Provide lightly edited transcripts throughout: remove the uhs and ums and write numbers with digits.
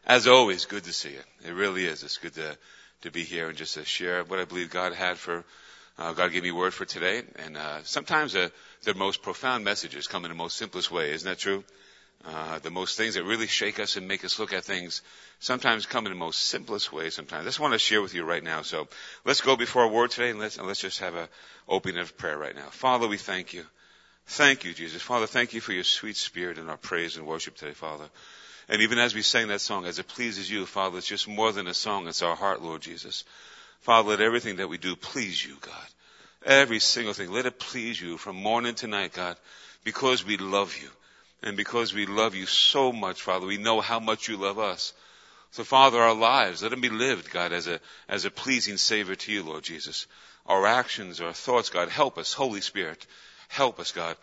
As always, good to see you. It really is. It's good to be here and just to share what I believe God had for, God gave me a word for today. And sometimes the most profound messages come in the most simplest way. Isn't that true? The most things that really shake us and make us look at things sometimes come in the most simplest way sometimes. I just want to share with you right now. So let's go before our word today and let's just have an opening of prayer right now. Father, we thank you. Thank you, Jesus. Father, thank you for your sweet spirit in our praise and worship today, Father. And even as we sang that song, as it pleases you, Father, it's just more than a song. It's our heart, Lord Jesus. Father, let everything that we do please you, God. Every single thing, let it please you from morning to night, God, because we love you. And because we love you so much, Father, we know how much you love us. So, Father, our lives, let them be lived, God, as a pleasing Savior to you, Lord Jesus. Our actions, our thoughts, God, help us, Holy Spirit. Help us, God,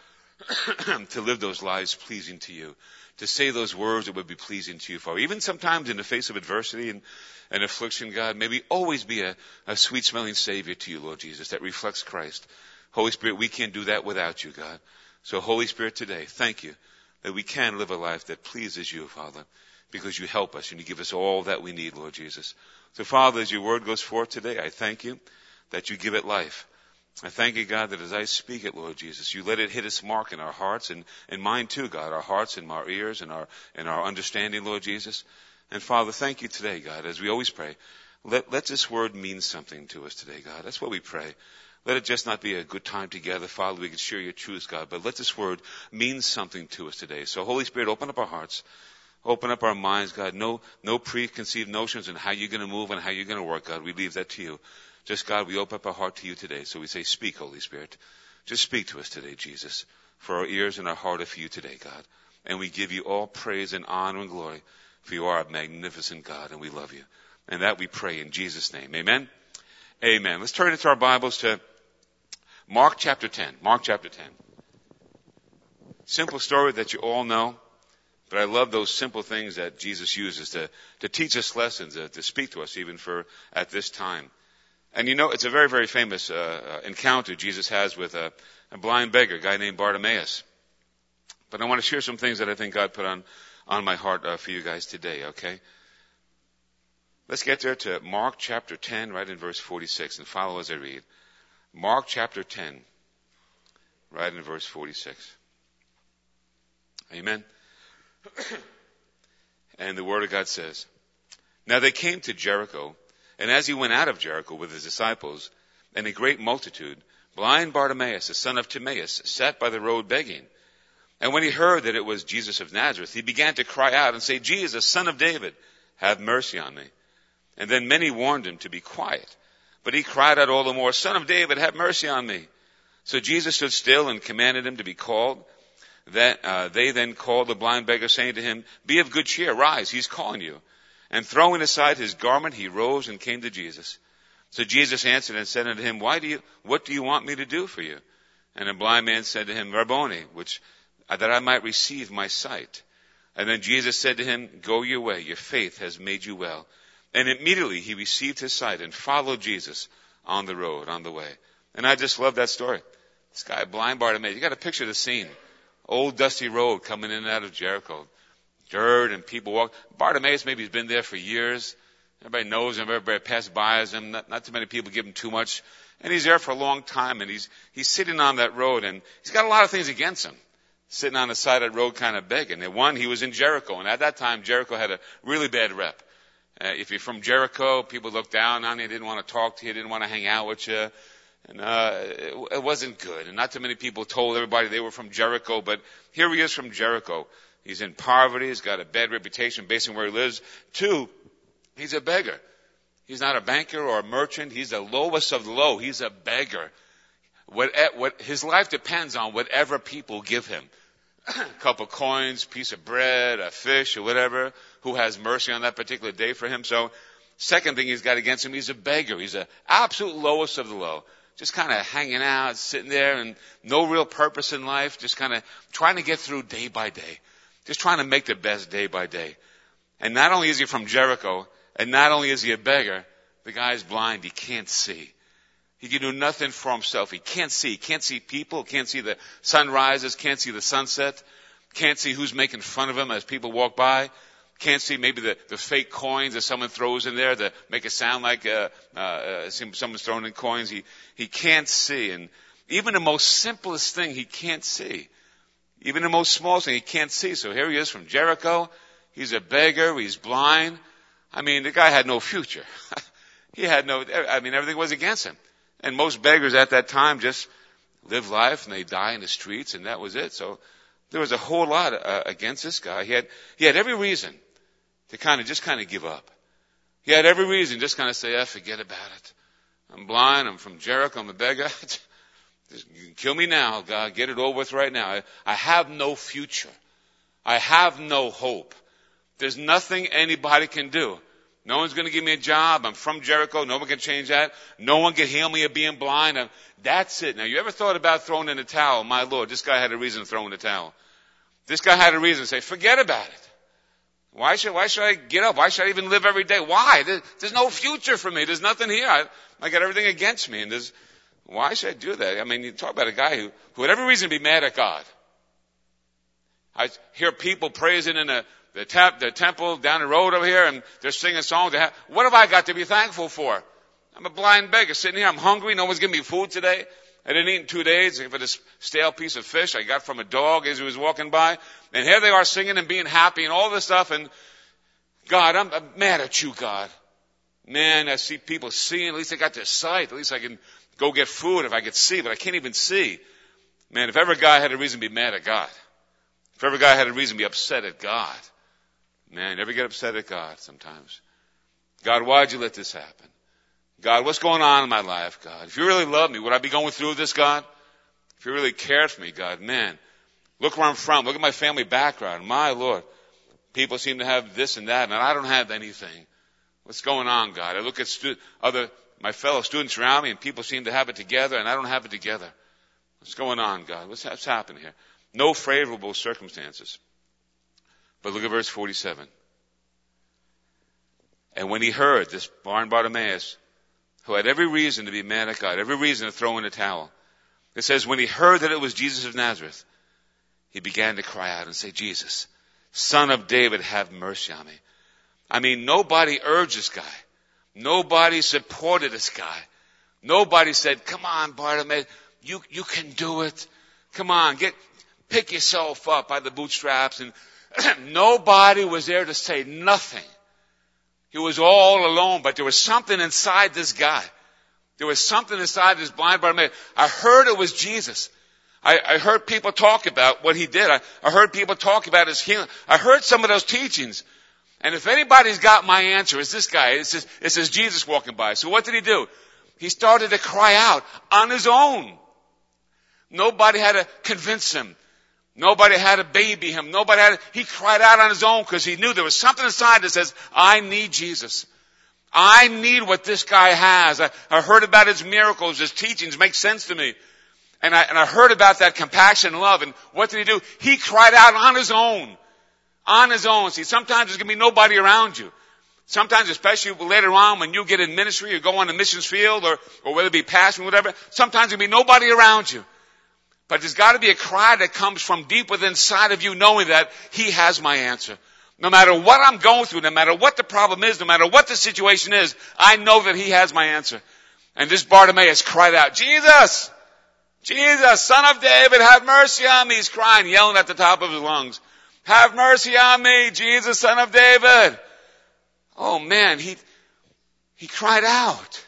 to live those lives pleasing to you. To say those words that would be pleasing to you, Father. Even sometimes in the face of adversity and affliction, God, may we always be a sweet-smelling Savior to you, Lord Jesus, that reflects Christ. Holy Spirit, we can't do that without you, God. So, Holy Spirit, today, thank you that we can live a life that pleases you, Father, because you help us and you give us all that we need, Lord Jesus. So, Father, as your word goes forth today, I thank you that you give it life. I thank you, God, that as I speak it, Lord Jesus, you let it hit its mark in our hearts and mine too, God, our hearts and our ears and our understanding, Lord Jesus. And Father, thank you today, God, as we always pray. Let this word mean something to us today, God. That's what we pray. Let it just not be a good time together, Father. We can share your truths, God, but let this word mean something to us today. So, Holy Spirit, open up our hearts. Open up our minds, God. No preconceived notions on how you're going to move and how you're going to work, God. We leave that to you. Just, God, we open up our heart to you today. So we say, speak, Holy Spirit. Just speak to us today, Jesus. For our ears and our heart are for you today, God. And we give you all praise and honor and glory, for you are a magnificent God, and we love you. And that we pray in Jesus' name. Amen? Amen. Let's turn into our Bibles to Mark chapter 10. Mark chapter 10. Simple story that you all know, but I love those simple things that Jesus uses to teach us lessons, to speak to us even for at this time. And you know, it's a very, very famous encounter Jesus has with a blind beggar, a guy named Bartimaeus. But I want to share some things that I think God put on my heart for you guys today, okay? Let's get there to Mark chapter 10, right in verse 46, and follow as I read. Mark chapter 10, right in verse 46. Amen? And the Word of God says, "Now they came to Jericho, and as he went out of Jericho with his disciples and a great multitude, blind Bartimaeus, the son of Timaeus, sat by the road begging. And when he heard that it was Jesus of Nazareth, he began to cry out and say, 'Jesus, Son of David, have mercy on me.' And then many warned him to be quiet. But he cried out all the more, 'Son of David, have mercy on me.' So Jesus stood still and commanded him to be called. They then called the blind beggar, saying to him, 'Be of good cheer, rise, he's calling you.' And throwing aside his garment, he rose and came to Jesus. So Jesus answered and said unto him, 'What do you want me to do for you?' And the blind man said to him, 'Rabboni,' that I might receive my sight. And then Jesus said to him, 'Go your way, your faith has made you well.' And immediately he received his sight and followed Jesus on the road, on the way." And I just love that story. This guy, blind Bartimaeus, you got to picture the scene. Old dusty road coming in and out of Jericho. Dirt and people walk. Bartimaeus, maybe he's been there for years. Everybody knows him. Everybody passed by him. Not too many people give him too much. And he's there for a long time. And he's sitting on that road. And he's got a lot of things against him. Sitting on the side of the road kind of begging. And one, he was in Jericho. And at that time, Jericho had a really bad rep. If you're from Jericho, people looked down on you. They didn't want to talk to you. Didn't want to hang out with you. And it wasn't good. And not too many people told everybody they were from Jericho. But here he is from Jericho. He's in poverty. He's got a bad reputation based on where he lives. 2, he's a beggar. He's not a banker or a merchant. He's the lowest of the low. He's a beggar. His life depends on whatever people give him. A couple coins, piece of bread, a fish, or whatever. Who has mercy on that particular day for him? So, second thing he's got against him, he's a beggar. He's the absolute lowest of the low. Just kind of hanging out, sitting there, and no real purpose in life. Just kind of trying to get through day by day. Just trying to make the best day by day. And not only is he from Jericho, and not only is he a beggar, the guy's blind. He can't see. He can do nothing for himself. He can't see. Can't see people. Can't see the sunrises. Can't see the sunset. Can't see who's making fun of him as people walk by. can't see maybe the fake coins that someone throws in there to make it sound like someone's throwing in coins. He can't see. And even the most simplest thing he can't see. Even the most smallest thing he can't see. So here he is from Jericho. He's a beggar. He's blind. I mean, the guy had no future. Everything was against him. And most beggars at that time just live life and they die in the streets, and that was it. So there was a whole lot against this guy. He had every reason to kind of give up. He had every reason just kind of say, forget about it. I'm blind. I'm from Jericho. I'm a beggar. Just kill me now, God. Get it over with right now. I have no future. I have no hope. There's nothing anybody can do. No one's going to give me a job. I'm from Jericho. No one can change that. No one can heal me of being blind. That's it. Now, you ever thought about throwing in the towel? My Lord, this guy had a reason to throw in the towel. This guy had a reason to say, forget about it. Why should I get up? Why should I even live every day? Why? There's no future for me. There's nothing here. I got everything against me. And why should I do that? I mean, you talk about a guy who had every reason to be mad at God. I hear people praising in the temple down the road over here, and they're singing songs. What have I got to be thankful for? I'm a blind beggar sitting here. I'm hungry. No one's giving me food today. I didn't eat in 2 days for this stale piece of fish I got from a dog as he was walking by. And here they are singing and being happy and all this stuff. And God, I'm mad at you, God. Man, I see people seeing. At least they got their sight. At least I can go get food if I could see, but I can't even see. Man, if ever a guy had a reason to be mad at God, if ever a guy had a reason to be upset at God, man, you ever get upset at God sometimes? God, why'd you let this happen? God, what's going on in my life, God? If you really love me, would I be going through this, God? If you really cared for me, God, man, look where I'm from. Look at my family background. My Lord, people seem to have this and that, and I don't have anything. What's going on, God? I look at my fellow students around me, and people seem to have it together, and I don't have it together. What's going on, God? What's happening here? No favorable circumstances. But look at verse 47. And when he heard, this blind Bartimaeus, who had every reason to be mad at God, every reason to throw in a towel, it says, when he heard that it was Jesus of Nazareth, he began to cry out and say, Jesus, Son of David, have mercy on me. I mean, nobody urged this guy. Nobody supported this guy. Nobody said, come on, Bartimaeus, you can do it. Come on, pick yourself up by the bootstraps. And nobody was there to say nothing. He was all alone, but there was something inside this guy. There was something inside this blind Bartimaeus. I heard it was Jesus. I heard people talk about what he did. I heard people talk about his healing. I heard some of those teachings. And if anybody's got my answer, it's this guy. It says Jesus walking by. So what did he do? He started to cry out on his own. Nobody had to convince him. Nobody had to baby him. He cried out on his own because he knew there was something inside that says, I need Jesus. I need what this guy has. I heard about his miracles. His teachings make sense to me. And I heard about that compassion and love. And what did he do? He cried out on his own. On his own. See, sometimes there's going to be nobody around you. Sometimes, especially later on when you get in ministry or go on the missions field or whether it be pastoring, whatever, sometimes there's going to be nobody around you. But there's got to be a cry that comes from deep within inside of you knowing that he has my answer. No matter what I'm going through, no matter what the problem is, no matter what the situation is, I know that he has my answer. And this Bartimaeus cried out, Jesus! Jesus, Son of David, have mercy on me. He's crying, yelling at the top of his lungs. Have mercy on me, Jesus, Son of David. Oh man, he cried out.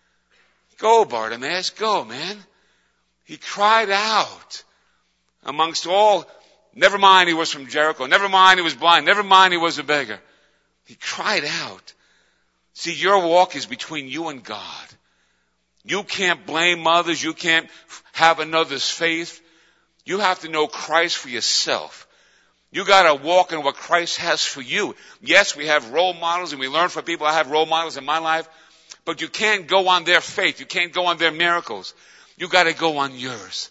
Go, Bartimaeus, go, man. He cried out amongst all. Never mind he was from Jericho. Never mind he was blind. Never mind he was a beggar. He cried out. See, your walk is between you and God. You can't blame others. You can't have another's faith. You have to know Christ for yourself. You got to walk in what Christ has for you. Yes, we have role models and we learn from people. I have role models in my life. But you can't go on their faith. You can't go on their miracles. You got to go on yours.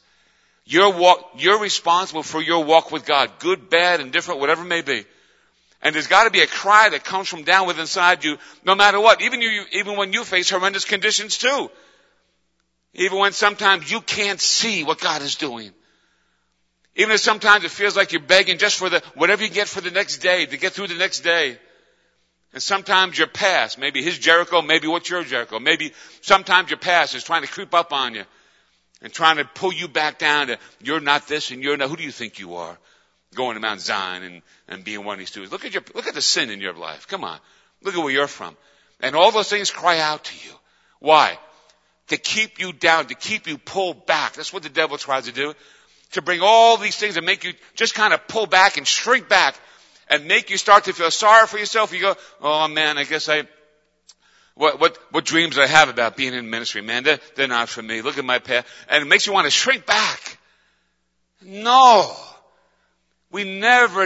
You're responsible for your walk with God. Good, bad, indifferent, whatever it may be. And there's got to be a cry that comes from down within inside you, no matter what. Even when you face horrendous conditions too. Even when sometimes you can't see what God is doing. Even if sometimes it feels like you're begging just for whatever you get for the next day, to get through the next day. And sometimes your past, maybe his Jericho, maybe what's your Jericho. Maybe sometimes your past is trying to creep up on you and trying to pull you back down to, you're not this and you're not, who do you think you are? Going to Mount Zion and being one of these two. Look at the sin in your life. Come on. Look at where you're from. And all those things cry out to you. Why? To keep you down, to keep you pulled back. That's what the devil tries to do. To bring all these things and make you just kind of pull back and shrink back and make you start to feel sorry for yourself. You go, oh man, I guess what dreams I have about being in ministry, man, they're not for me. Look at my path. And it makes you want to shrink back. No. We never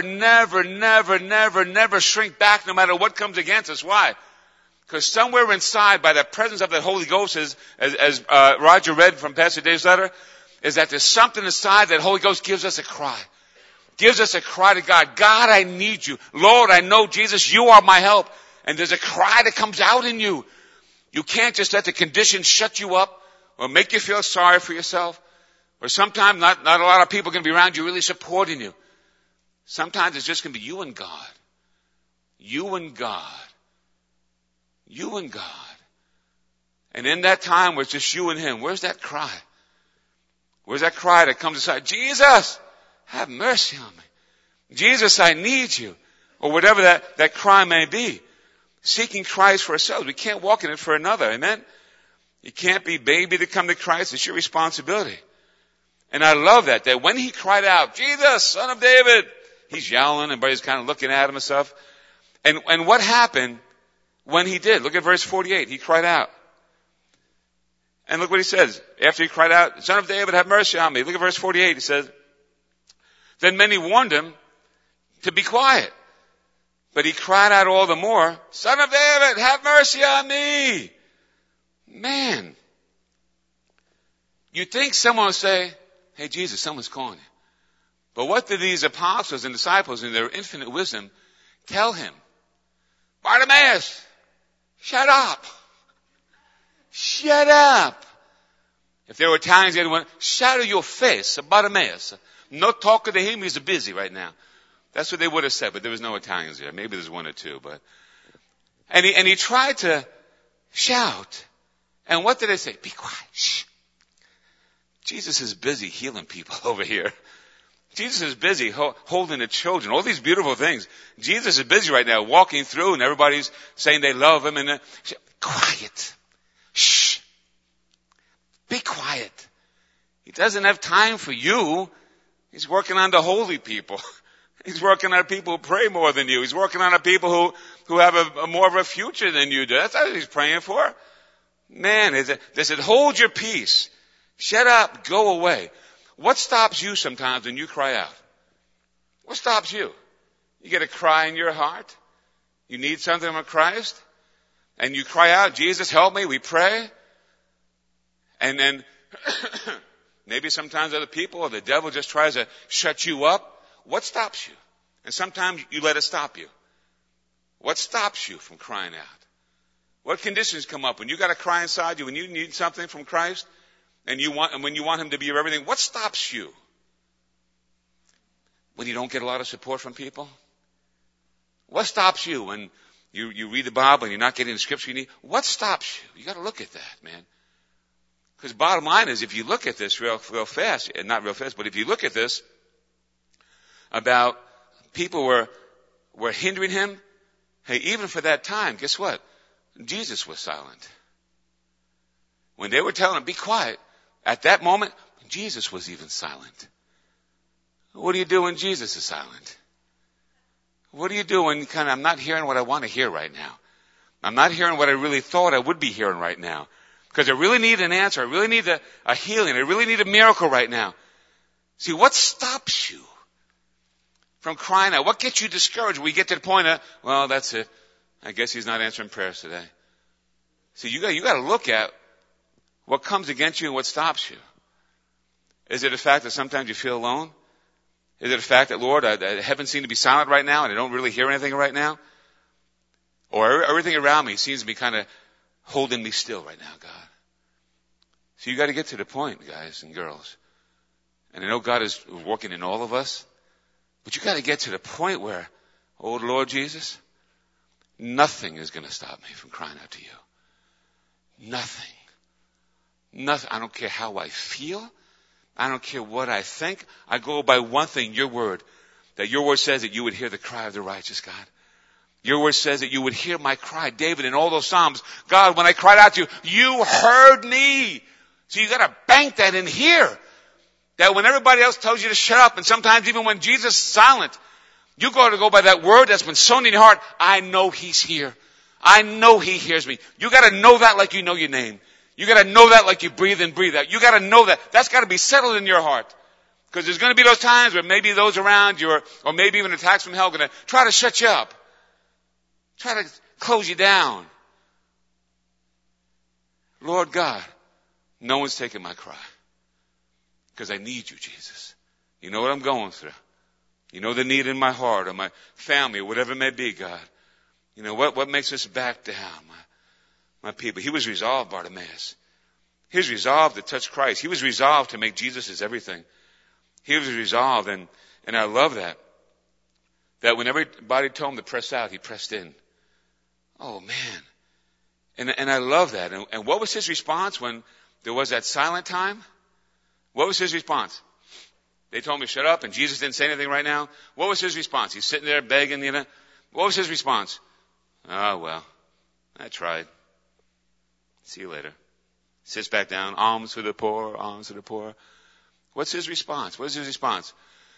shrink back no matter what comes against us. Why? Because somewhere inside, by the presence of the Holy Ghost, as Roger read from Pastor Dave's letter, is that there's something inside that Holy Ghost gives us a cry. Gives us a cry to God. God, I need you. Lord, I know, Jesus, you are my help. And there's a cry that comes out in you. You can't just let the conditions shut you up or make you feel sorry for yourself. Or sometimes not a lot of people are going to be around you really supporting you. Sometimes it's just going to be you and God. You and God. You and God. And in that time where it's just you and him, where's that cry? Where's that cry that comes inside? Jesus, have mercy on me. Jesus, I need you. Or whatever that cry may be. Seeking Christ for ourselves. We can't walk in it for another. Amen? You can't be baby to come to Christ. It's your responsibility. And I love that when he cried out, Jesus, Son of David, he's yelling, and everybody's kind of looking at him and stuff. And what happened when he did? Look at verse 48. He cried out. And look what he says. After he cried out, Son of David, have mercy on me. Look at verse 48. He says, then many warned him to be quiet. But he cried out all the more, Son of David, have mercy on me. Man. You think someone will say, hey, Jesus, someone's calling you. But what did these apostles and disciples in their infinite wisdom tell him? Bartimaeus, shut up. Shut up. If there were Italians, they'd want, shut your face, Bartimaeus. No talking to him, he's busy right now. That's what they would have said, but there was no Italians there. Maybe there's one or two, but. And he tried to shout. And what did they say? Be quiet. Shh. Jesus is busy healing people over here. Jesus is busy holding the children, all these beautiful things. Jesus is busy right now walking through and everybody's saying they love him and quiet. Shh. Be quiet. He doesn't have time for you. He's working on the holy people. He's working on people who pray more than you. He's working on the people who have a more of a future than you do. That's what he's praying for. Man, they said, hold your peace. Shut up. Go away. What stops you sometimes when you cry out? What stops you? You get a cry in your heart. You need something from Christ. And you cry out, Jesus, help me. We pray. And then maybe sometimes other people or the devil just tries to shut you up. What stops you? And sometimes you let it stop you. What stops you from crying out? What conditions come up when you got a cry inside you, when you need something from Christ? And when you want him to be your everything, what stops you? When you don't get a lot of support from people? What stops you when you read the Bible and you're not getting the scripture you need? What stops you? You got to look at that, man. Because bottom line is, if you look at this real fast, not real fast, but if you look at this about people were hindering him, hey, even for that time, guess what? Jesus was silent. When they were telling him, be quiet, at that moment, Jesus was even silent. What do you do when Jesus is silent? What do you do when I'm not hearing what I want to hear right now? I'm not hearing what I really thought I would be hearing right now. Because I really need an answer. I really need a healing. I really need a miracle right now. See, what stops you from crying out? What gets you discouraged? We get to the point of, well, that's it. I guess he's not answering prayers today. See, you got to look at what comes against you and what stops you. Is it the fact that sometimes you feel alone? Is it the fact that, Lord, heaven seems to be silent right now and I don't really hear anything right now? Or everything around me seems to be kind of holding me still right now, God. So you got to get to the point, guys and girls. And I know God is working in all of us. But you got to get to the point where, oh Lord Jesus, nothing is going to stop me from crying out to you. Nothing. Nothing. I don't care how I feel. I don't care what I think. I go by one thing, your word. That your word says that you would hear the cry of the righteous, God. Your word says that you would hear my cry. David, in all those Psalms, God, when I cried out to you, you heard me. So you got to bank that in here. That when everybody else tells you to shut up, and sometimes even when Jesus is silent, you got to go by that word that's been sown in your heart. I know he's here. I know he hears me. You got to know that like you know your name. You got to know that like you breathe in, breathe out. You got to know that. That's got to be settled in your heart. Because there's going to be those times where maybe those around you or maybe even attacks from hell are going to try to shut you up. Try to close you down. Lord God, no one's taking my cry. Because I need you, Jesus. You know what I'm going through. You know the need in my heart or my family or whatever it may be, God. You know what makes us back down, my people. He was resolved, Bartimaeus. He was resolved to touch Christ. He was resolved to make Jesus his everything. He was resolved, and I love that. That when everybody told him to press out, he pressed in. Oh man. And I love that. And what was his response when there was that silent time? What was his response? They told me shut up, and Jesus didn't say anything right now. What was his response? He's sitting there begging, What was his response? Oh, well, I tried. See you later. Sits back down. Alms for the poor, alms for the poor. What's his response? What is his response?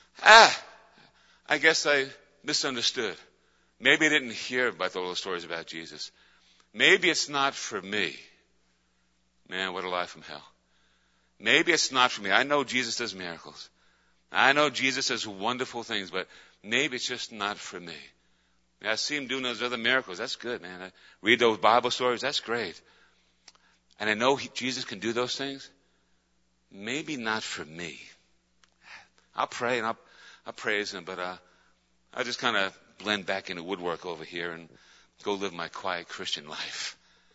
I guess I misunderstood. Maybe I didn't hear about all those stories about Jesus. Maybe it's not for me. Man, what a lie from hell. Maybe it's not for me. I know Jesus does miracles. I know Jesus does wonderful things, but maybe it's just not for me. I see him doing those other miracles. That's good, man. I read those Bible stories. That's great. And I know Jesus can do those things. Maybe not for me. I'll pray and I'll praise him, but I'll just kind of blend back into woodwork over here and go live my quiet Christian life.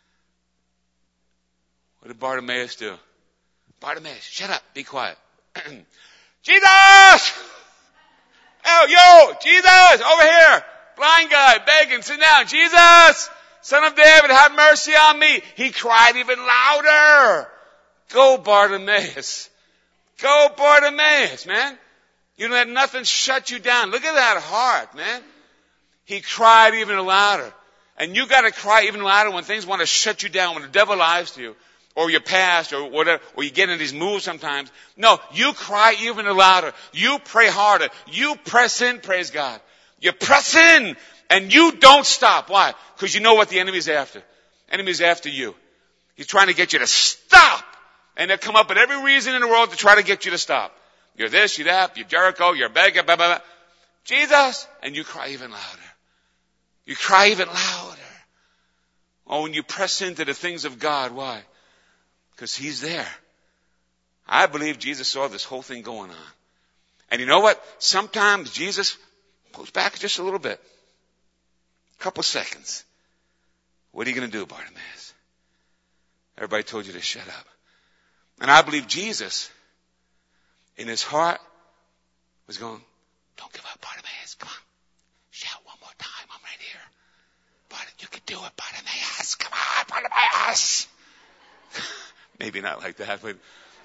What did Bartimaeus do? Bartimaeus, shut up, be quiet. Jesus! Oh, yo, Jesus, over here. Blind guy, begging, sit down. Jesus, Son of David, have mercy on me. He cried even louder. Go, Bartimaeus. Go, Bartimaeus, man. You don't let nothing shut you down. Look at that heart, man. He cried even louder. And you gotta cry even louder when things want to shut you down, when the devil lies to you, or your past, or whatever, or you get in these moves sometimes. No, you cry even louder. You pray harder. You press in, praise God. You press in, and you don't stop. Why? Because you know what the enemy's after. Enemy's after you. He's trying to get you to stop. And they'll come up with every reason in the world to try to get you to stop. You're this, you're that, you're Jericho, you're beggar, blah, blah, blah. Jesus! And you cry even louder. You cry even louder. Oh, when you press into the things of God, why? Because he's there. I believe Jesus saw this whole thing going on. And you know what? Sometimes Jesus pulls back just a little bit. A couple seconds. What are you going to do, Bartimaeus? Everybody told you to shut up. And I believe Jesus, in his heart, was going, don't give up, Bartimaeus. Come on. Shout one more time. I'm right here. You can do it, Bartimaeus. Come on, Bartimaeus. Maybe not like that, but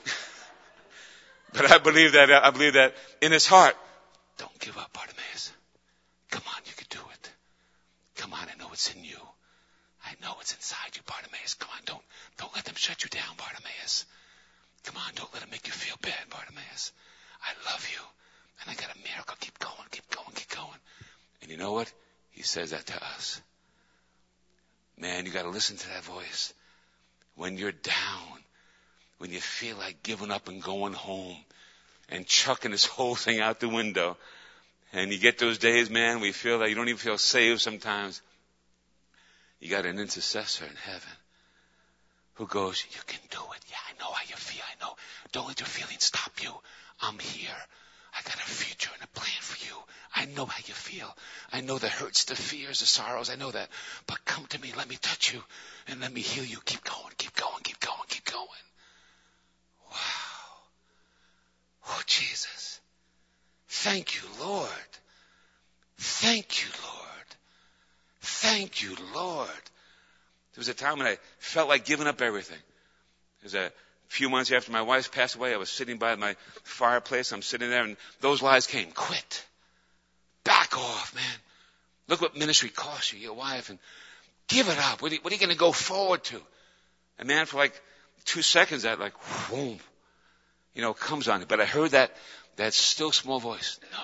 I believe that in his heart, don't give up, Bartimaeus. Come on, you can do it. Come on, I know it's in you. I know it's inside you, Bartimaeus. Come on, don't let them shut you down, Bartimaeus. Come on, don't let them make you feel bad, Bartimaeus. I love you, and I got a miracle. Keep going, keep going, keep going. And you know what? He says that to us. Man, you got to listen to that voice. When you're down, when you feel like giving up and going home and chucking this whole thing out the window, and you get those days, man, we feel like you don't even feel saved sometimes. You got an intercessor in heaven who goes, you can do it. Yeah, I know how you feel. I know. Don't let your feelings stop you. I'm here. I got a future and a plan for you. I know how you feel. I know the hurts, the fears, the sorrows. I know that. But come to me. Let me touch you and let me heal you. Keep going, keep going, keep going, keep going. Wow. Oh, Jesus. Thank you, Lord. Thank you, Lord. Thank you, Lord. There was a time when I felt like giving up everything. It was a few months after my wife passed away. I was sitting by my fireplace. I'm sitting there, and those lies came. Quit. Back off, man. Look what ministry costs you, your wife, and give it up. What are you going to go forward to? And man, for like 2 seconds, that like, boom, comes on you. But I heard that still small voice. No.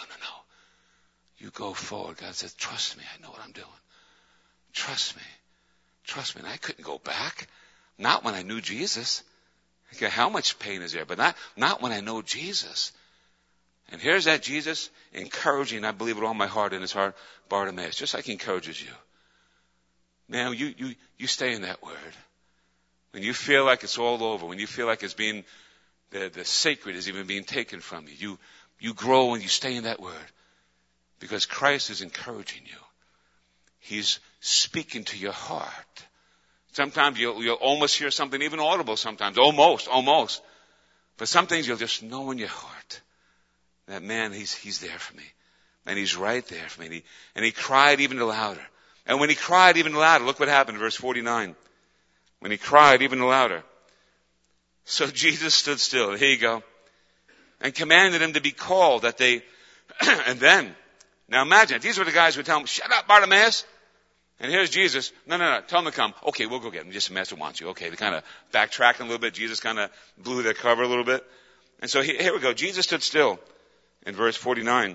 You go forward. God says, trust me. I know what I'm doing. Trust me. Trust me. And I couldn't go back. Not when I knew Jesus. Okay, how much pain is there? But not when I know Jesus. And here's that Jesus encouraging, I believe with all my heart in his heart, Bartimaeus, just like he encourages you. Man, you stay in that word. When you feel like it's all over, when you feel like it's being, the sacred is even being taken from you, you grow and you stay in that word. Because Christ is encouraging you. He's speaking to your heart. Sometimes you'll almost hear something even audible sometimes. Almost. But some things you'll just know in your heart. That man, he's there for me. And he's right there for me. And he cried even louder. And when he cried even louder, look what happened in verse 49. When he cried even louder. So Jesus stood still. Here you go. And commanded him to be called that they, and then, now imagine, these were the guys who would tell him, shut up, Bartimaeus. And here's Jesus. No. Tell him to come. Okay, we'll go get him. Just the master wants you. Okay, they kind of backtracking a little bit. Jesus kind of blew their cover a little bit. And so here we go. Jesus stood still in verse 49.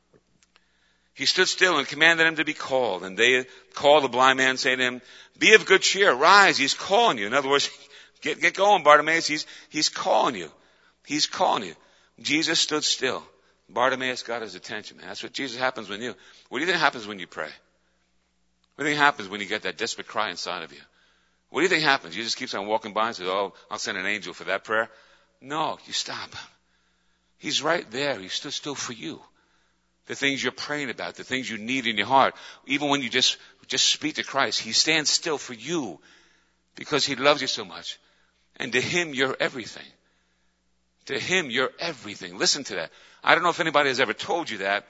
He stood still and commanded him to be called. And they called the blind man, saying to him, be of good cheer. Rise. He's calling you. In other words, get going, Bartimaeus. He's calling you. He's calling you. Jesus stood still. Bartimaeus got his attention, man. That's what Jesus happens when you. What do you think happens when you pray? What do you think happens when you get that desperate cry inside of you? What do you think happens? You just keeps on walking by and says, oh, I'll send an angel for that prayer. No, you stop him. He's right there. He stood still for you. The things you're praying about, the things you need in your heart. Even when you just speak to Christ, he stands still for you because he loves you so much. And to him, you're everything. To him, you're everything. Listen to that. I don't know if anybody has ever told you that,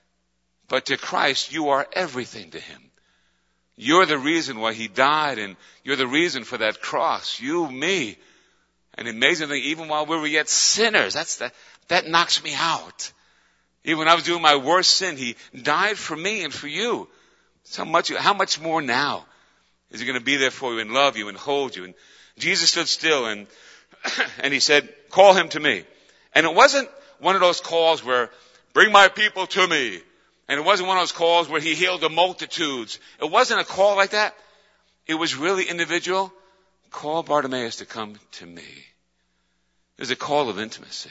but to Christ, you are everything to him. You're the reason why he died, and you're the reason for that cross. You, me. And amazingly, even while we were yet sinners, that knocks me out. Even when I was doing my worst sin, he died for me and for you. So much, how much more now is he going to be there for you and love you and hold you? And Jesus stood still and he said, call him to me. And it wasn't one of those calls where, bring my people to me. And it wasn't one of those calls where he healed the multitudes. It wasn't a call like that. It was really individual. Call Bartimaeus to come to me. It was a call of intimacy.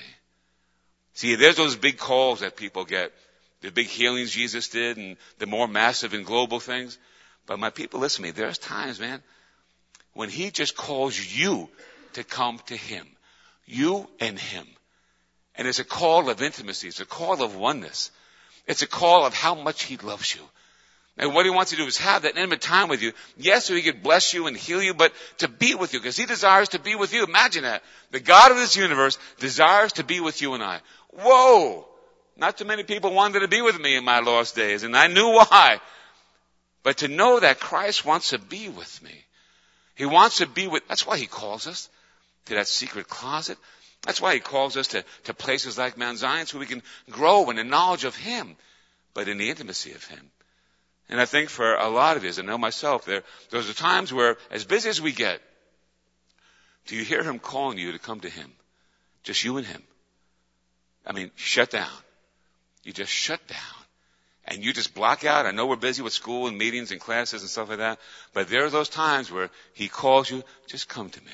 See, there's those big calls that people get. The big healings Jesus did and the more massive and global things. But my people, listen to me. There's times, man, when he just calls you to come to him. You and him. And it's a call of intimacy. It's a call of oneness. It's a call of how much he loves you. And what he wants to do is have that intimate time with you. Yes, so he could bless you and heal you, but to be with you, because he desires to be with you. Imagine that. The God of this universe desires to be with you and I. Whoa! Not too many people wanted to be with me in my lost days, and I knew why. But to know that Christ wants to be with me. He wants to be with, that's why he calls us to that secret closet. That's why he calls us to places like Mount Zion so we can grow in the knowledge of him, but in the intimacy of him. And I think for a lot of you, as I know myself, there's times where, as busy as we get, do you hear him calling you to come to him? Just you and him. I mean, shut down. You just shut down. And you just block out. I know we're busy with school and meetings and classes and stuff like that, but there are those times where he calls you, just come to me.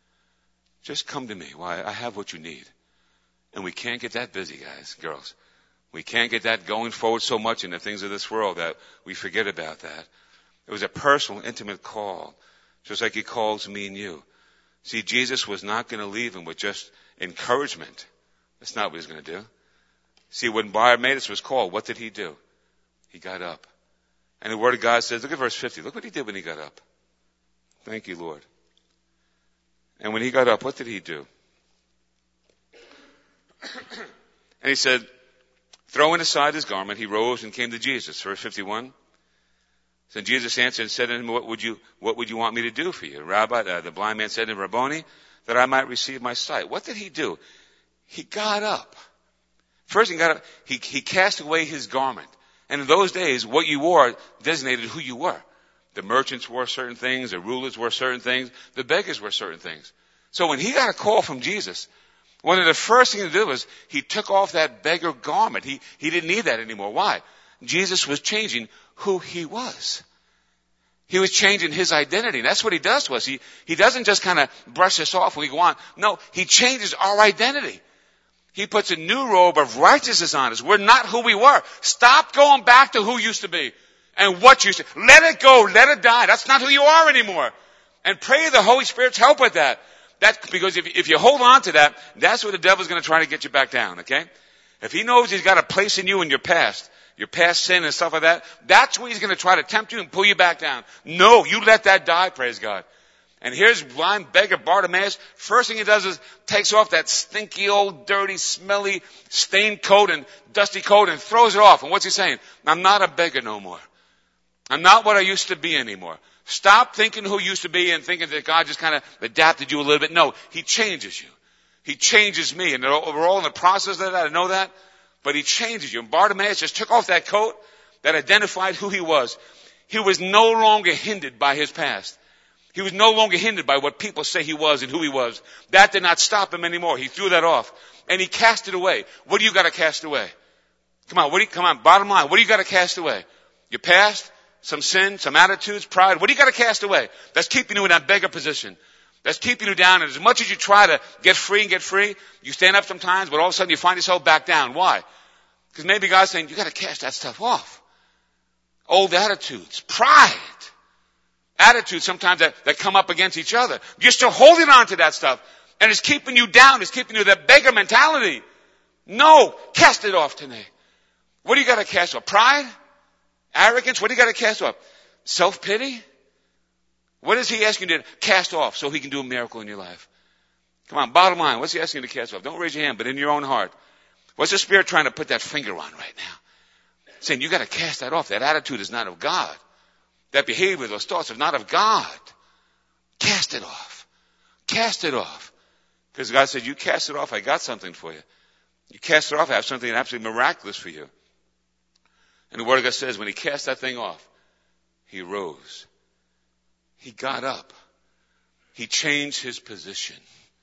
Just come to me. Why? I have what you need. And we can't get that busy, guys, girls. We can't get that going forward so much in the things of this world that we forget about that. It was a personal, intimate call, just like he calls me and you. See, Jesus was not going to leave him with just encouragement. That's not what he was going to do. See, when Bartimaeus was called, what did he do? He got up. And the Word of God says, look at verse 50. Look what he did when he got up. Thank you, Lord. And when he got up, what did he do? And he said, throwing aside his garment, he rose and came to Jesus. Verse 51. So Jesus answered and said to him, what would you want me to do for you? Rabbi, the blind man said to him, Rabboni, that I might receive my sight. What did he do? He got up. First he got up, he cast away his garment. And in those days, what you wore designated who you were. The merchants wore certain things, the rulers wore certain things, the beggars wore certain things. So when he got a call from Jesus, one of the first things to do was he took off that beggar garment. He didn't need that anymore. Why? Jesus was changing who he was. He was changing his identity. And that's what he does to us. He doesn't just kind of brush us off when we go on. No, he changes our identity. He puts a new robe of righteousness on us. We're not who we were. Stop going back to who used to be and what used to. Let it go. Let it die. That's not who you are anymore. And pray the Holy Spirit's help with that. Because if you hold on to that, that's where the devil's going to try to get you back down, okay? If he knows he's got a place in you in your past sin and stuff like that, that's where he's going to try to tempt you and pull you back down. No, you let that die, praise God. And here's blind beggar Bartimaeus. First thing he does is takes off that stinky, old, dirty, smelly, stained coat and dusty coat and throws it off. And what's he saying? I'm not a beggar no more. I'm not what I used to be anymore. Stop thinking who you used to be and thinking that God just kind of adapted you a little bit. No, he changes you. He changes me. And we're all in the process of that. I know that. But he changes you. And Bartimaeus just took off that coat that identified who he was. He was no longer hindered by his past. He was no longer hindered by what people say he was and who he was. That did not stop him anymore. He threw that off. And he cast it away. What do you got to cast away? Come on, bottom line. What do you got to cast away? Your past? Some sin? Some attitudes? Pride? What do you got to cast away? That's keeping you in that beggar position. That's keeping you down. And as much as you try to get free, you stand up sometimes, but all of a sudden you find yourself back down. Why? Because maybe God's saying, you got to cast that stuff off. Old attitudes. Pride. Attitudes sometimes that come up against each other. You're still holding on to that stuff. And it's keeping you down. It's keeping you that beggar mentality. No. Cast it off today. What do you got to cast off? Pride? Arrogance? What do you got to cast off? Self-pity? What is he asking you to cast off so he can do a miracle in your life? Come on, bottom line. What's he asking you to cast off? Don't raise your hand, but in your own heart. What's the Spirit trying to put that finger on right now? Saying you got to cast that off. That attitude is not of God. That behavior, those thoughts are not of God. Cast it off. Cast it off. Because God said, you cast it off, I got something for you. You cast it off, I have something absolutely miraculous for you. And the Word of God says, when he cast that thing off, he rose. He got up. He changed his position.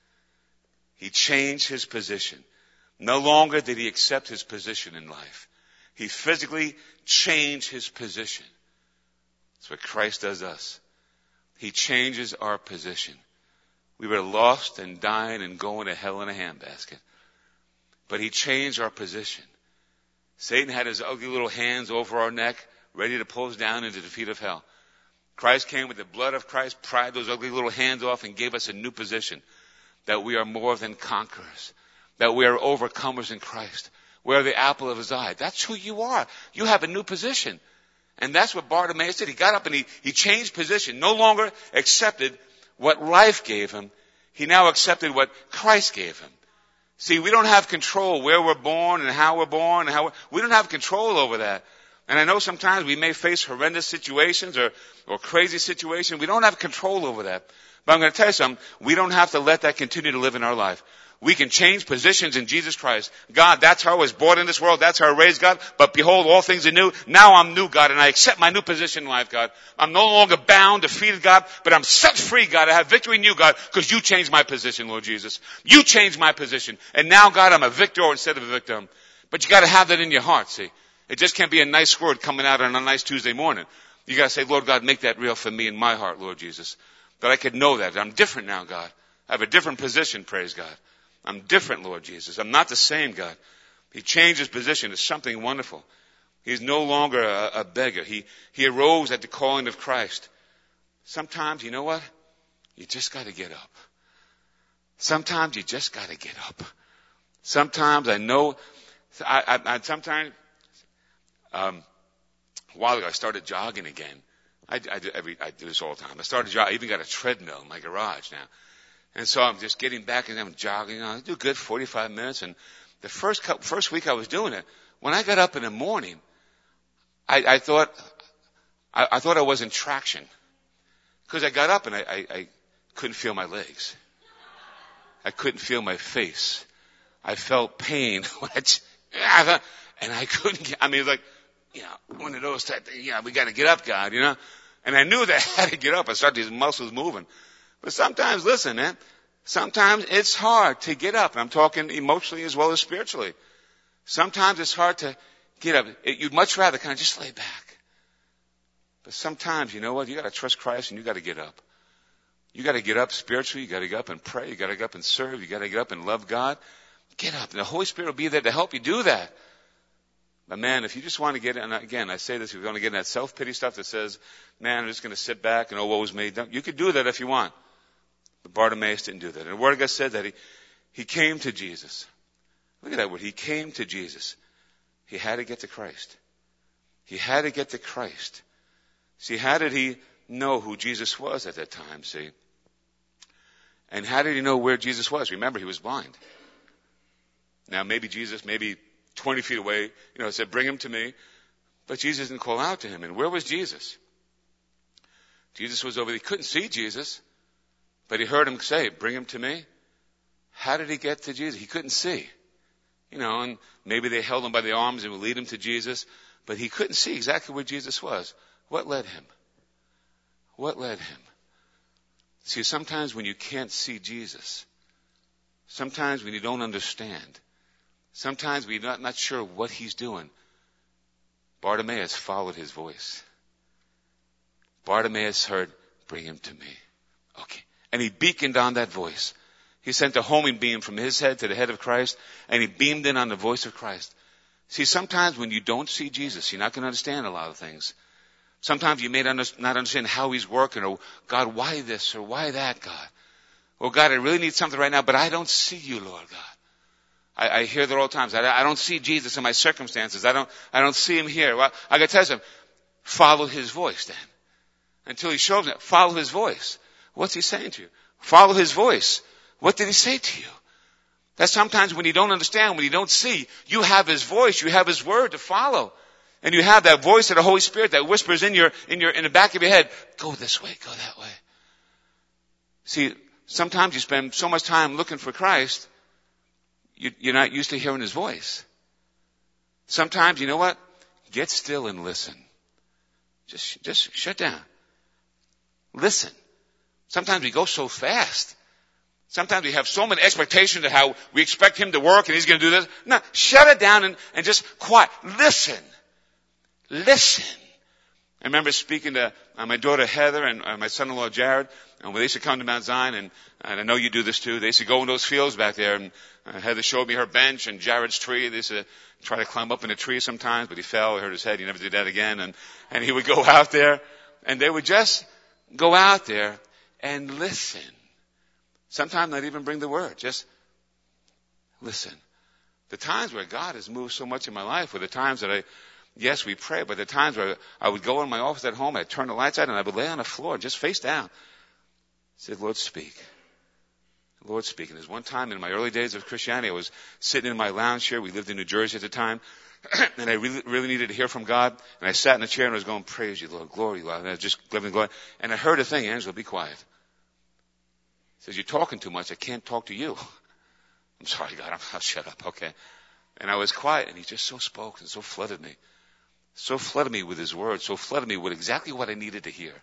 He changed his position. No longer did he accept his position in life. He physically changed his position. That's what Christ does us. He changes our position. We were lost and dying and going to hell in a handbasket. But he changed our position. Satan had his ugly little hands over our neck, ready to pull us down into the feet of hell. Christ came with the blood of Christ, pried those ugly little hands off, and gave us a new position. That we are more than conquerors. That we are overcomers in Christ. We are the apple of his eye. That's who you are. You have a new position. And that's what Bartimaeus did. He got up and he changed position. No longer accepted what life gave him. He now accepted what Christ gave him. See, we don't have control where we're born and how we're born. We don't have control over that. And I know sometimes we may face horrendous situations or crazy situations. We don't have control over that. But I'm going to tell you something. We don't have to let that continue to live in our life. We can change positions in Jesus Christ. God, that's how I was born in this world. That's how I raised, God. But behold, all things are new. Now I'm new, God, and I accept my new position in life, God. I'm no longer bound, defeated, God, but I'm set free, God. I have victory in you, God, because you changed my position, Lord Jesus. You changed my position. And now, God, I'm a victor instead of a victim. But you got to have that in your heart, see. It just can't be a nice word coming out on a nice Tuesday morning. You got to say, Lord God, make that real for me in my heart, Lord Jesus. That I could know that. I'm different now, God. I have a different position, praise God. I'm different, Lord Jesus. I'm not the same, God. He changed his position. It's something wonderful. He's no longer a beggar. He arose at the calling of Christ. Sometimes, you know what? You just got to get up. Sometimes you just got to get up. Sometimes I know, sometimes, a while ago I started jogging again. I do this all the time. I started jogging. I even got a treadmill in my garage now. And so I'm just getting back and I'm jogging. I do good 45 minutes and The first week I was doing it, when I got up in the morning, I thought I was in traction. Because I got up and I couldn't feel my legs. I couldn't feel my face. I felt pain. And I couldn't get, it was like, one of those type things, we got to get up, God, And I knew that I had to get up. I started these muscles moving. But sometimes, listen, man, sometimes it's hard to get up. And I'm talking emotionally as well as spiritually. Sometimes it's hard to get up. You'd much rather kind of just lay back. But sometimes, you know what? You got to trust Christ and you got to get up. You got to get up spiritually. You got to get up and pray. You got to get up and serve. You got to get up and love God. Get up. And the Holy Spirit will be there to help you do that. But man, if you just want to get, and again, I say this, if you want to get in that self-pity stuff that says, man, I'm just going to sit back and woe is me. You could do that if you want. But Bartimaeus didn't do that. And the Word of God said that he came to Jesus. Look at that word. He came to Jesus. He had to get to Christ. He had to get to Christ. See, how did he know who Jesus was at that time, see? And how did he know where Jesus was? Remember, he was blind. Now, maybe Jesus, 20 feet away, said, bring him to me. But Jesus didn't call out to him. And where was Jesus? Jesus was over there. He couldn't see Jesus, but he heard him say, bring him to me. How did he get to Jesus? He couldn't see. And maybe they held him by the arms and would lead him to Jesus, but he couldn't see exactly where Jesus was. What led him? What led him? See, sometimes when you can't see Jesus, sometimes when you don't understand, sometimes when you're not sure what he's doing, Bartimaeus followed his voice. Bartimaeus heard, bring him to me. Okay. And he beaconed on that voice. He sent a homing beam from his head to the head of Christ, and he beamed in on the voice of Christ. See, sometimes when you don't see Jesus, you're not going to understand a lot of things. Sometimes you may not understand how he's working, or, God, why this, or why that, God? Or, God, I really need something right now, but I don't see you, Lord God. I hear that all the times. I don't see Jesus in my circumstances. I don't see him here. Well, I got to tell you something. Follow his voice then. Until he shows me, follow his voice. What's he saying to you? Follow his voice. What did he say to you? That sometimes when you don't understand, when you don't see, you have his voice, you have his word to follow. And you have that voice of the Holy Spirit that whispers in the back of your head, go this way, go that way. See, sometimes you spend so much time looking for Christ, you're not used to hearing his voice. Sometimes, you know what? Get still and listen. Just shut down. Listen. Sometimes we go so fast. Sometimes we have so many expectations of how we expect him to work and he's going to do this. No, shut it down and just quiet. Listen. Listen. I remember speaking to my daughter Heather and my son-in-law Jared, and when they used to come to Mount Zion, and I know you do this too, they used to go in those fields back there, and Heather showed me her bench and Jared's tree. They used to try to climb up in a tree sometimes, but he fell, he hurt his head, he never did that again, and he would go out there, and they would just go out there and listen. Sometimes not even bring the word, just listen. The times where God has moved so much in my life were the times that yes, we pray, but the times where I would go in my office at home, I'd turn the lights out, and I would lay on the floor, just face down. I said, Lord, speak. Lord, speak. And there's one time in my early days of Christianity, I was sitting in my lounge chair. We lived in New Jersey at the time, and I really needed to hear from God. And I sat in the chair and I was going, praise you, Lord, glory, Lord. And I was just living glory. And I heard a thing, Angela, be quiet. He says, you're talking too much. I can't talk to you. I'm sorry, God. I'll shut up. Okay. And I was quiet, and he just so spoke and so flooded me. So flooded me with his word. So flooded me with exactly what I needed to hear.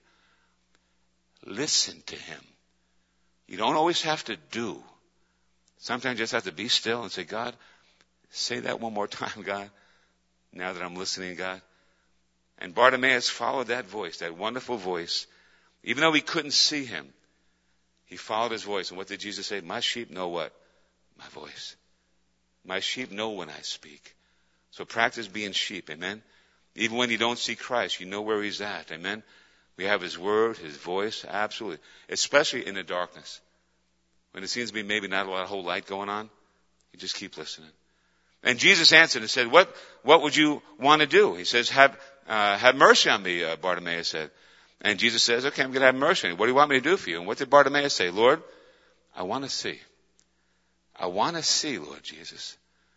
Listen to him. You don't always have to do. Sometimes you just have to be still and say, God, say that one more time, God, now that I'm listening, God. And Bartimaeus followed that voice, that wonderful voice. Even though he couldn't see him, he followed his voice. And what did Jesus say? My sheep know what? My voice. My sheep know when I speak. So practice being sheep, amen? Even when you don't see Christ, you know where he's at, amen? We have his word, his voice, absolutely. Especially in the darkness. When it seems to be maybe not a whole light going on, you just keep listening. And Jesus answered and said, what would you want to do? He says, have mercy on me, Bartimaeus said. And Jesus says, okay, I'm going to have mercy on you. What do you want me to do for you? And what did Bartimaeus say? Lord, I want to see. I want to see, Lord Jesus.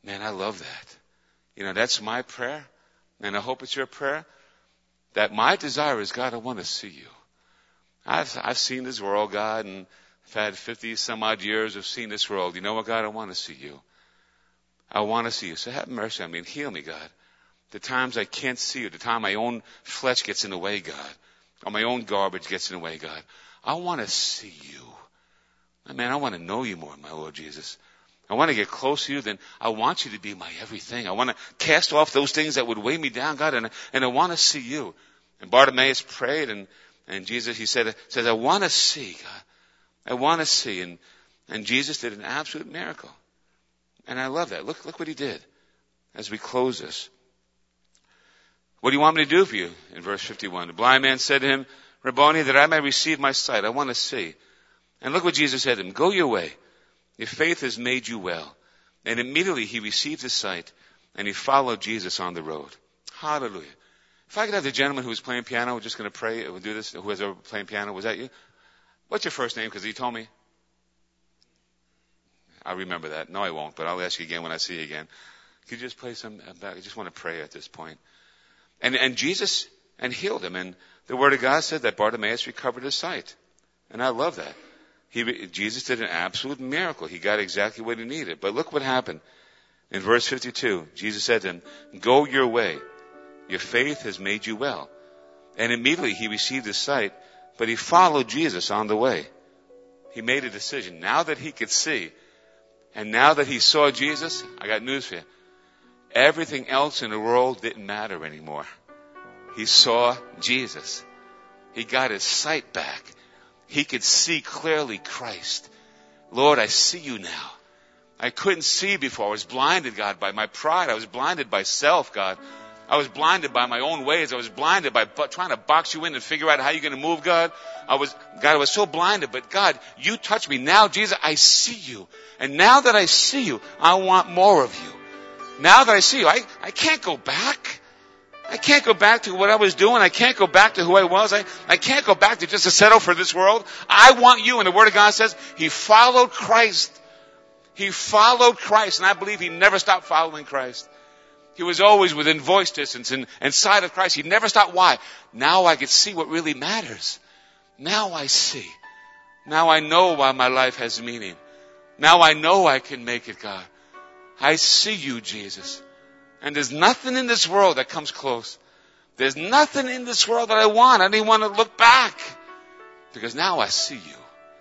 Man, I love that. That's my prayer, and I hope it's your prayer, that my desire is, God, I want to see you. I've seen this world, God, and I've had 50 some odd years of seeing this world. You know what, God? I want to see you. I want to see you. So have mercy on me and heal me, God. The times I can't see you, the time my own flesh gets in the way, God, or my own garbage gets in the way, God. I want to see you. Man, I want to know you more, my Lord Jesus. I want to get close to you. Then I want you to be my everything. I want to cast off those things that would weigh me down, God, and I want to see you. And Bartimaeus prayed, and Jesus, he says, I want to see, God. I want to see. And Jesus did an absolute miracle. And I love that. Look what he did as we close this. What do you want me to do for you? In verse 51, the blind man said to him, Rabboni, that I may receive my sight. I want to see. And look what Jesus said to him. Go your way. Your faith has made you well. And immediately he received his sight, and he followed Jesus on the road. Hallelujah. If I could have the gentleman who was playing piano, we're just going to pray, we'll do this, who was ever playing piano, was that you? What's your first name? Because he told me. I'll remember that. No, I won't, but I'll ask you again when I see you again. Could you just play some back? I just want to pray at this point. And Jesus, and healed him. And the Word of God said that Bartimaeus recovered his sight. And I love that. Jesus did an absolute miracle. He got exactly what he needed. But look what happened. In verse 52, Jesus said to him, go your way. Your faith has made you well. And immediately he received his sight, but he followed Jesus on the way. He made a decision. Now that he could see, and now that he saw Jesus, I got news for you. Everything else in the world didn't matter anymore. He saw Jesus. He got his sight back. He could see clearly Christ. Lord, I see you now. I couldn't see before. I was blinded, God, by my pride. I was blinded by self, God. I was blinded by my own ways. I was blinded by trying to box you in and figure out how you're going to move, God. I was so blinded. But God, you touched me. Now, Jesus, I see you. And now that I see you, I want more of you. Now that I see you, I can't go back. I can't go back to what I was doing. I can't go back to who I was. I can't go back to just to settle for this world. I want you. And the Word of God says he followed Christ. He followed Christ. And I believe he never stopped following Christ. He was always within voice distance and sight of Christ. He never stopped. Why? Now I could see what really matters. Now I see. Now I know why my life has meaning. Now I know I can make it, God. I see you, Jesus. And there's nothing in this world that comes close. There's nothing in this world that I want. I don't even want to look back. Because now I see you.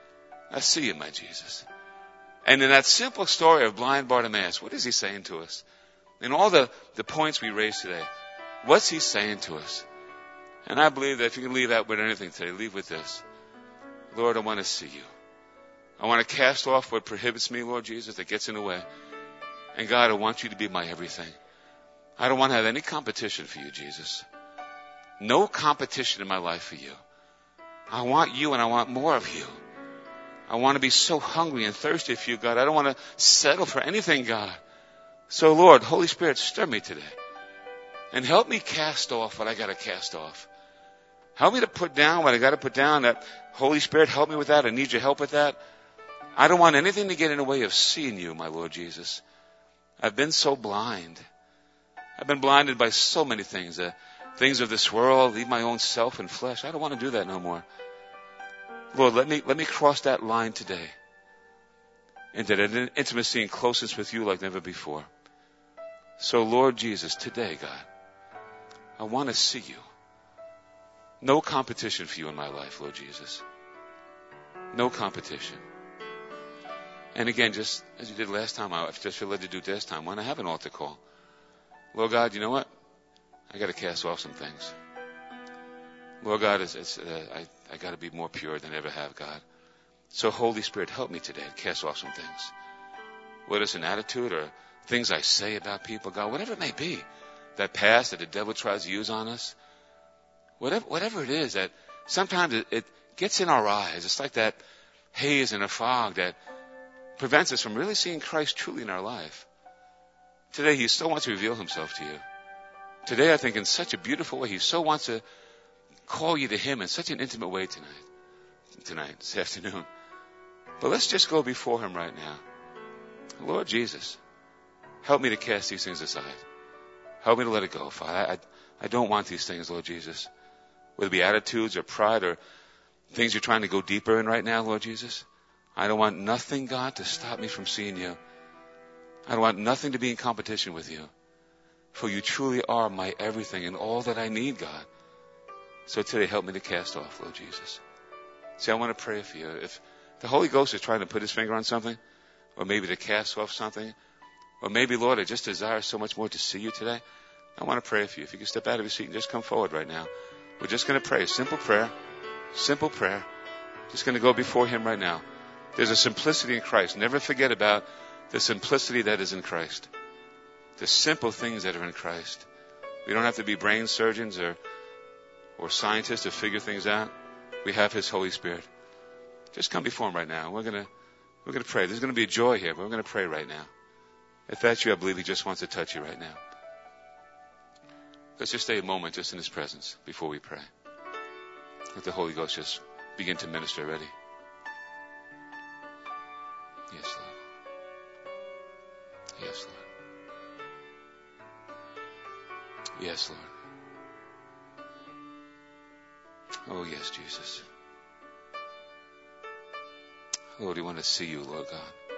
I see you, my Jesus. And in that simple story of blind Bartimaeus, what is he saying to us? In all the points we raised today, what's he saying to us? And I believe that if you can leave out with anything today, leave with this. Lord, I want to see you. I want to cast off what prohibits me, Lord Jesus, that gets in the way. And God, I want you to be my everything. I don't want to have any competition for you, Jesus. No competition in my life for you. I want you and I want more of you. I want to be so hungry and thirsty for you, God. I don't want to settle for anything, God. So, Lord, Holy Spirit, stir me today. And help me cast off what I got to cast off. Help me to put down what I got to put down. That Holy Spirit, help me with that. I need your help with that. I don't want anything to get in the way of seeing you, my Lord Jesus. I've been so blind. I've been blinded by so many things. Things of this world, leave my own self and flesh. I don't want to do that no more. Lord, let me cross that line today into that intimacy and closeness with you like never before. So, Lord Jesus, today, God, I want to see you. No competition for you in my life, Lord Jesus. No competition. And again, just as you did last time, I just feel led to do this time. When I have an altar call, Lord God, you know what? I got to cast off some things. Lord God, I got to be more pure than I ever have, God. So Holy Spirit, help me today to cast off some things. Whether it's an attitude or things I say about people, God, whatever it may be, that past that the devil tries to use on us, whatever it is that sometimes it gets in our eyes. It's like that haze and a fog that prevents us from really seeing Christ truly in our life. Today, he still wants to reveal himself to you. Today, I think in such a beautiful way, he so wants to call you to him in such an intimate way tonight, this afternoon. But let's just go before him right now. Lord Jesus, help me to cast these things aside. Help me to let it go, Father. I don't want these things, Lord Jesus. Whether it be attitudes or pride or things you're trying to go deeper in right now, Lord Jesus. I don't want nothing, God, to stop me from seeing you. I don't want nothing to be in competition with you. For you truly are my everything and all that I need, God. So today, help me to cast off, Lord Jesus. See, I want to pray for you. If the Holy Ghost is trying to put his finger on something, or maybe to cast off something, or maybe, Lord, I just desire so much more to see you today, I want to pray for you. If you can step out of your seat and just come forward right now. We're just going to pray a simple prayer. Simple prayer. Just going to go before him right now. There's a simplicity in Christ. Never forget about the simplicity that is in Christ. The simple things that are in Christ. We don't have to be brain surgeons or scientists to figure things out. We have his Holy Spirit. Just come before him right now. We're going to pray. There's going to be joy here, but we're going to pray right now. If that's you, I believe he just wants to touch you right now. Let's just stay a moment just in his presence before we pray. Let the Holy Ghost just begin to minister already. Yes, Lord. Yes, Lord. Yes, Lord. Oh, yes, Jesus. Lord, we want to see you, Lord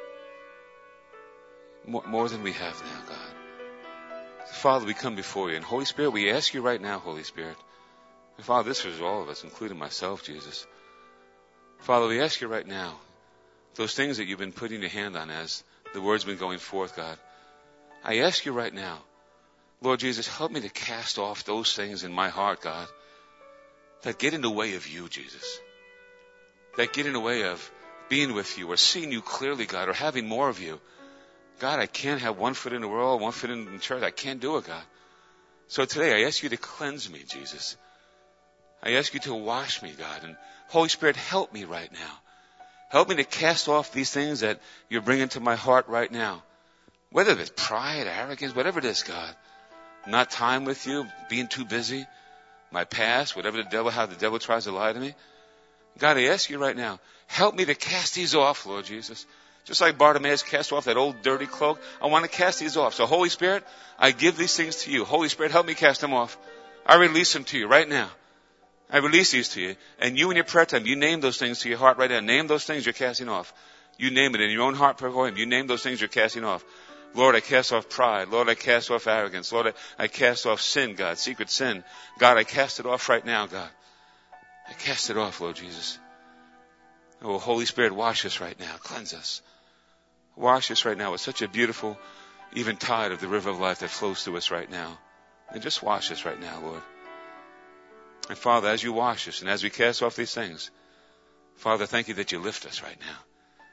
God. More than we have now, God. Father, we come before you. And Holy Spirit, we ask you right now, Holy Spirit. And Father, this is all of us, including myself, Jesus. Father, we ask you right now, those things that you've been putting your hand on as the word's been going forth, God. I ask you right now, Lord Jesus, help me to cast off those things in my heart, God, that get in the way of you, Jesus. That get in the way of being with you or seeing you clearly, God, or having more of you. God, I can't have one foot in the world, one foot in church. I can't do it, God. So today I ask you to cleanse me, Jesus. I ask you to wash me, God. And Holy Spirit, help me right now. Help me to cast off these things that you're bringing to my heart right now. Whether it's pride, arrogance, whatever it is, God. Not time with you, being too busy. My past, whatever how the devil tries to lie to me. God, I ask you right now, help me to cast these off, Lord Jesus. Just like Bartimaeus cast off that old dirty cloak, I want to cast these off. So Holy Spirit, I give these things to you. Holy Spirit, help me cast them off. I release them to you right now. I release these to you. And you in your prayer time, you name those things to your heart right now. Name those things you're casting off. You name it in your own heart before him. You name those things you're casting off. Lord, I cast off pride. Lord, I cast off arrogance. Lord, I cast off sin, God, secret sin. God, I cast it off right now, God. I cast it off, Lord Jesus. Oh, Holy Spirit, wash us right now. Cleanse us. Wash us right now with such a beautiful, even tide of the river of life that flows through us right now. And just wash us right now, Lord. And Father, as you wash us and as we cast off these things, Father, thank you that you lift us right now.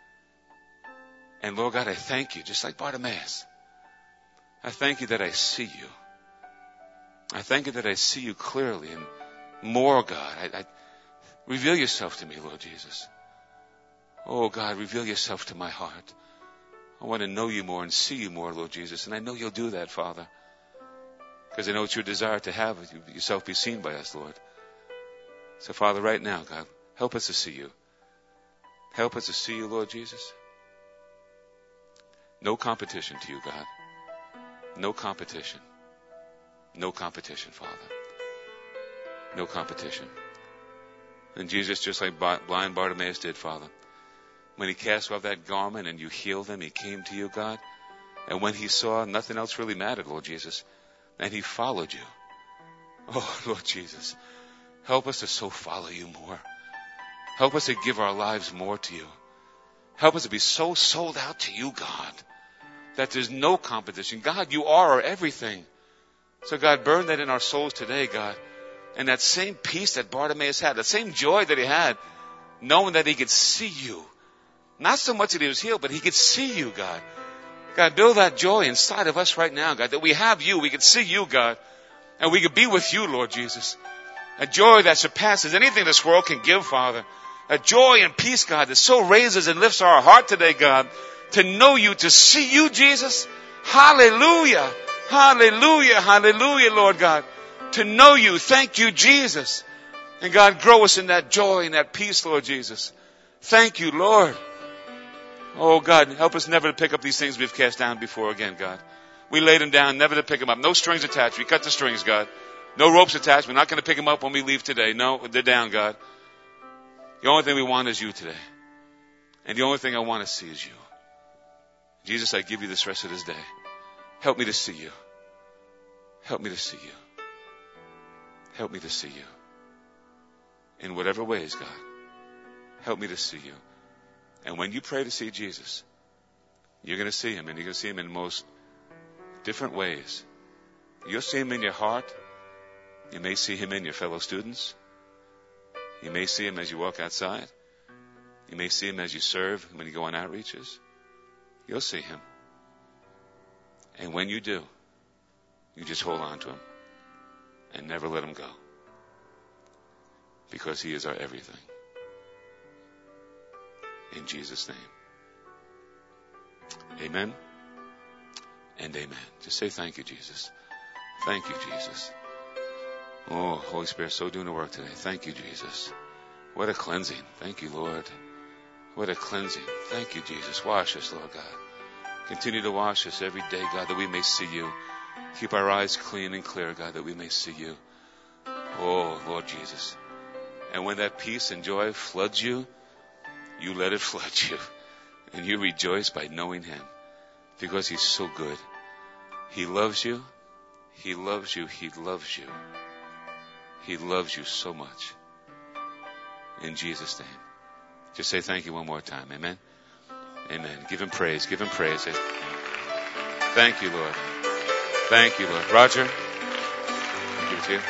And Lord God, I thank you, just like Bartimaeus. I thank you that I see you. I thank you that I see you clearly and more, God. Reveal yourself to me, Lord Jesus. Oh God, reveal yourself to my heart. I want to know you more and see you more, Lord Jesus. And I know you'll do that, Father. Because I know it's your desire to have yourself be seen by us, Lord. So Father, right now, God, help us to see you. Help us to see you, Lord Jesus. No competition to you, God. No competition. No competition, Father. No competition. And Jesus, just like blind Bartimaeus did, Father, when he cast off that garment and you healed him, he came to you, God. And when he saw nothing else really mattered, Lord Jesus, and he followed you. Oh, Lord Jesus, help us to so follow you more. Help us to give our lives more to you. Help us to be so sold out to you, God, that there's no competition. God, you are our everything. So God, burn that in our souls today, God. And that same peace that Bartimaeus had, that same joy that he had, knowing that he could see you. Not so much that he was healed, but he could see you, God. God, build that joy inside of us right now, God, that we have you, we could see you, God, and we could be with you, Lord Jesus. A joy that surpasses anything this world can give, Father. A joy and peace, God, that so raises and lifts our heart today, God, to know you, to see you, Jesus. Hallelujah. Hallelujah. Hallelujah, Lord God. To know you. Thank you, Jesus. And God, grow us in that joy and that peace, Lord Jesus. Thank you, Lord. Oh, God, help us never to pick up these things we've cast down before again, God. We laid him down, never to pick him up. No strings attached. We cut the strings, God. No ropes attached. We're not going to pick him up when we leave today. No, they're down, God. The only thing we want is you today. And the only thing I want to see is you. Jesus, I give you this rest of this day. Help me to see you. Help me to see you. Help me to see you. In whatever ways, God. Help me to see you. And when you pray to see Jesus, you're going to see him, and you're going to see him in most different ways. You'll see him in your heart. You may see him in your fellow students. You may see him as you walk outside. You may see him as you serve when you go on outreaches. You'll see him. And when you do, you just hold on to him and never let him go. Because he is our everything. In Jesus' name. Amen and amen. Just say thank you, Jesus. Thank you, Jesus. Oh, Holy Spirit, so doing the work today. Thank you, Jesus. What a cleansing. Thank you, Lord. What a cleansing. Thank you, Jesus. Wash us, Lord God. Continue to wash us every day, God, that we may see you. Keep our eyes clean and clear, God, that we may see you. Oh, Lord Jesus. And when that peace and joy floods you, you let it flood you. And you rejoice by knowing him. Because he's so good. He loves you. He loves you. He loves you. He loves you so much. In Jesus' name. Just say thank you one more time. Amen. Amen. Give him praise. Give him praise. Say, thank you, Lord. Thank you, Lord. Roger. I'll give it to you.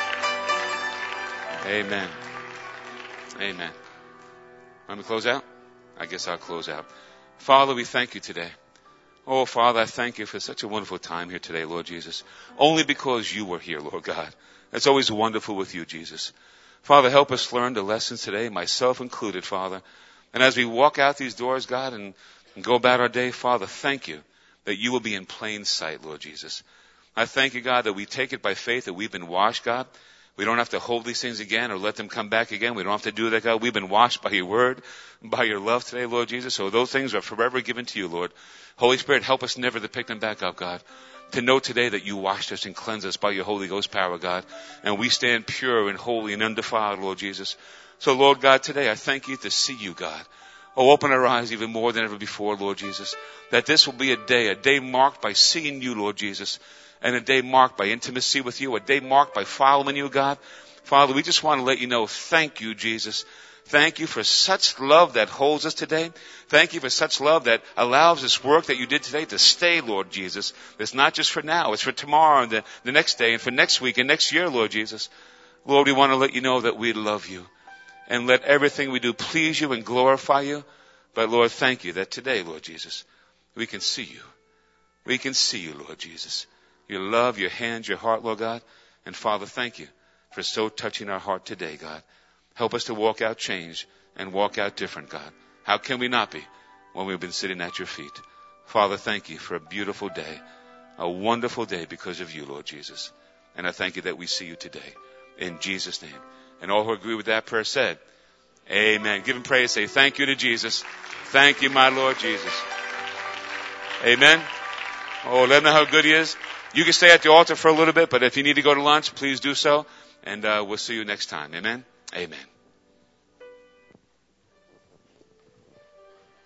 Amen. Amen. Want me to close out? I guess I'll close out. Father, we thank you today. Oh, Father, I thank you for such a wonderful time here today, Lord Jesus. Only because you were here, Lord God. It's always wonderful with you, Jesus. Father, help us learn the lessons today, myself included, Father. And as we walk out these doors, God, and go about our day, Father, thank you that you will be in plain sight, Lord Jesus. I thank you, God, that we take it by faith that we've been washed, God. We don't have to hold these things again or let them come back again. We don't have to do that, God. We've been washed by your word, by your love today, Lord Jesus. So those things are forever given to you, Lord. Holy Spirit, help us never to pick them back up, God. To know today that you washed us and cleansed us by your Holy Ghost power, God. And we stand pure and holy and undefiled, Lord Jesus. So, Lord God, today I thank you to see you, God. Oh, open our eyes even more than ever before, Lord Jesus. That this will be a day marked by seeing you, Lord Jesus. And a day marked by intimacy with you, a day marked by following you, God. Father, we just want to let you know, thank you, Jesus. Thank you for such love that holds us today. Thank you for such love that allows this work that you did today to stay, Lord Jesus. It's not just for now, it's for tomorrow and the next day and for next week and next year, Lord Jesus. Lord, we want to let you know that we love you. And let everything we do please you and glorify you. But Lord, thank you that today, Lord Jesus, we can see you. We can see you, Lord Jesus. Your love, your hands, your heart, Lord God. And Father, thank you for so touching our heart today, God. Help us to walk out changed and walk out different, God. How can we not be when we've been sitting at your feet? Father, thank you for a beautiful day, a wonderful day because of you, Lord Jesus. And I thank you that we see you today. In Jesus' name. And all who agree with that prayer said, amen. Give him praise. Say thank you to Jesus. Thank you, my Lord Jesus. Amen. Oh, let him know how good he is. You can stay at the altar for a little bit, but if you need to go to lunch, please do so. And we'll see you next time. Amen. Amen.